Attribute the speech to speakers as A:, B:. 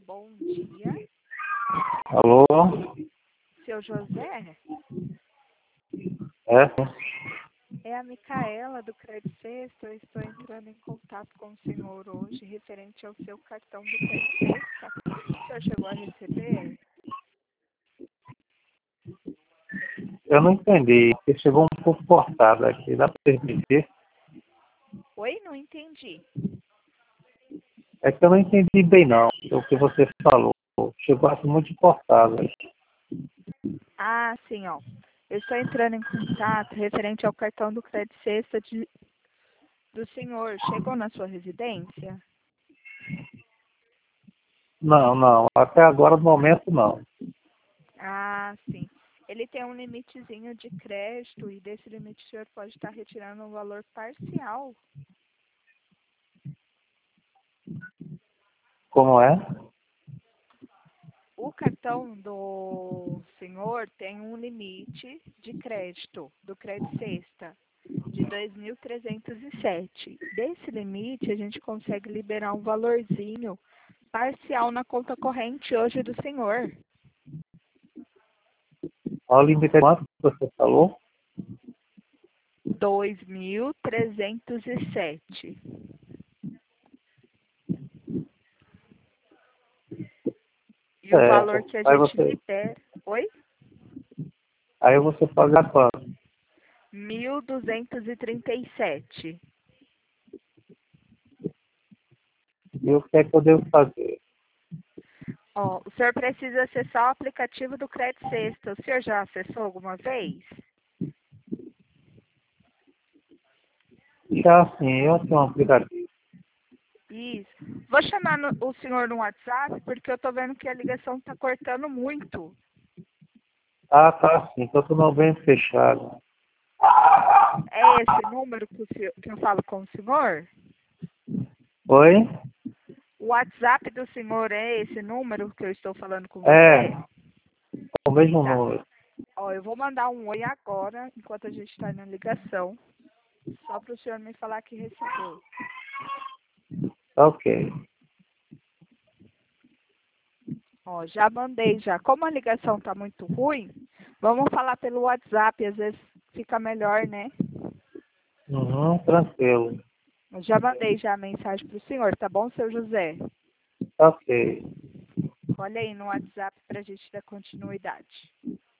A: bom dia.
B: Alô?
A: Seu José?
B: É?
A: É a Micaela do Crédito Sexta. Eu estou entrando em contato com o senhor hoje referente ao seu cartão do Crédito Sexta. O senhor chegou a receber?
B: Eu não entendi, porque chegou um pouco cortado aqui. Dá para repetir?
A: Oi? Não entendi.
B: É que eu não entendi bem não o que você falou. Chegou assim muito cortado.
A: Ah, sim, ó. Eu estou entrando em contato referente ao cartão do Crédito Sexta do senhor. Chegou na sua residência?
B: Não. Até agora, no momento, não.
A: Ah, sim. Ele tem um limitezinho de crédito e desse limite o senhor pode estar retirando um valor parcial.
B: Como é?
A: O cartão do senhor tem um limite de crédito do Crédito Sexta de 2.307. Desse limite, a gente consegue liberar um valorzinho parcial na conta corrente hoje do senhor.
B: Olha o limite quanto que você falou?
A: 2.307. E o valor
B: Certo.
A: que a gente libera... Oi?
B: Aí você paga quanto?
A: 1.237.
B: E o que é que eu devo fazer?
A: Ó, o senhor precisa acessar o aplicativo do Crédito Sexta. O senhor já acessou alguma vez?
B: Já assim, eu tenho um aplicativo.
A: Isso. Vou chamar o senhor no WhatsApp, porque eu tô vendo que a ligação tá cortando muito.
B: Ah, tá sim, então eu tô bem fechado.
A: É esse número que eu falo com o senhor?
B: Oi?
A: O WhatsApp do senhor é esse número que eu estou falando com você?
B: É, o mesmo
A: Tá.
B: número.
A: Ó, eu vou mandar um oi agora, enquanto a gente está na ligação, só para o senhor me falar que recebeu.
B: Ok.
A: Ó, já mandei já. Como a ligação tá muito ruim, vamos falar pelo WhatsApp, às vezes fica melhor, né?
B: Uhum, tranquilo.
A: Eu já mandei já a mensagem para o senhor, tá bom, seu José?
B: Ok.
A: Olha aí no WhatsApp para a gente dar continuidade.